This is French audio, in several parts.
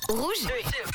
Rouge,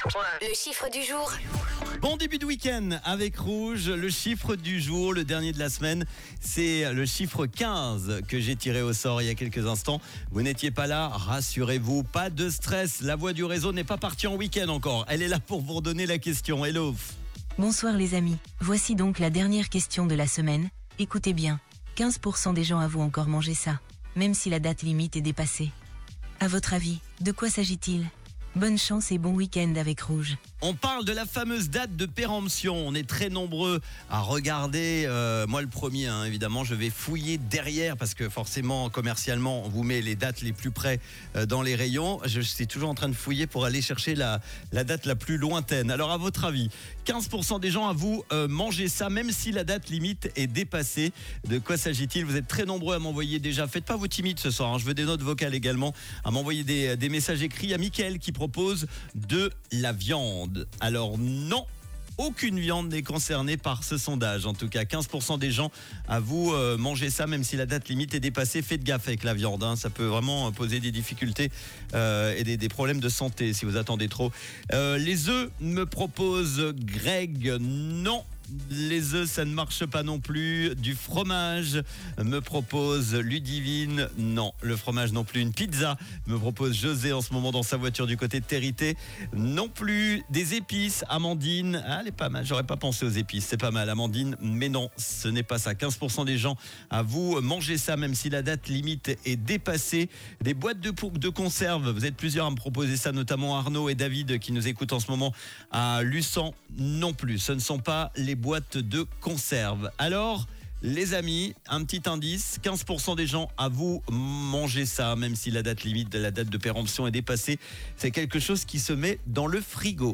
le chiffre du jour. Bon début de week-end avec Rouge, le chiffre du jour, le dernier de la semaine, c'est le chiffre 15 que j'ai tiré au sort il y a quelques instants. Vous n'étiez pas là, rassurez-vous, pas de stress, la voix du réseau n'est pas partie en week-end encore, elle est là pour vous redonner la question. Hello. Bonsoir les amis, voici donc la dernière question de la semaine. Écoutez bien, 15% des gens avouent encore manger ça, même si la date limite est dépassée. À votre avis, de quoi s'agit-il ? Bonne chance et bon week-end avec Rouge. On parle de la fameuse date de péremption. On est très nombreux à regarder. Moi, le premier, évidemment, je vais fouiller derrière parce que forcément, commercialement, on vous met les dates les plus près dans les rayons. Je suis toujours en train de fouiller pour aller chercher la date la plus lointaine. Alors, à votre avis, 15% des gens avouent manger ça, même si la date limite est dépassée. De quoi s'agit-il ? Vous êtes très nombreux à m'envoyer déjà. Faites pas vos timides ce soir. Je veux des notes vocales également. À m'envoyer des messages écrits. Il y a Mickaël qui propose de la viande. Alors non, aucune viande n'est concernée par ce sondage. En tout cas, 15% des gens avouent manger ça, même si la date limite est dépassée. Faites gaffe avec la viande, ça peut vraiment poser des difficultés et des problèmes de santé si vous attendez trop. Les œufs, me propose Greg, non. Les œufs, ça ne marche pas non plus. Du fromage, me propose Ludivine. Non, le fromage non plus. Une pizza, me propose José en ce moment dans sa voiture du côté de Territé. Non plus. Des épices, Amandine. Ah, elle est pas mal. J'aurais pas pensé aux épices. C'est pas mal, Amandine. Mais non, ce n'est pas ça. 15% des gens avouent manger ça, même si la date limite est dépassée. Des boîtes de conserve. Vous êtes plusieurs à me proposer ça, notamment Arnaud et David qui nous écoutent en ce moment à Luçon. Non plus. Ce ne sont pas les boîte de conserve. Alors, les amis, un petit indice, 15% des gens avouent manger ça, même si la date limite de la date de péremption est dépassée. C'est quelque chose qui se met dans le frigo.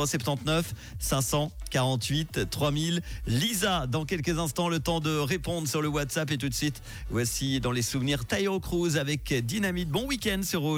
079 548 3000. Lisa, dans quelques instants, le temps de répondre sur le WhatsApp et tout de suite, voici dans les souvenirs Tayo Cruz avec Dynamite. Bon week-end sur Rouge.